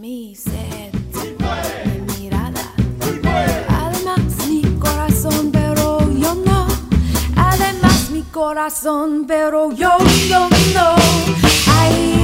mi sed, mi mirada. Además mi corazón, pero yo no. Además mi corazón, pero yo no. Ay,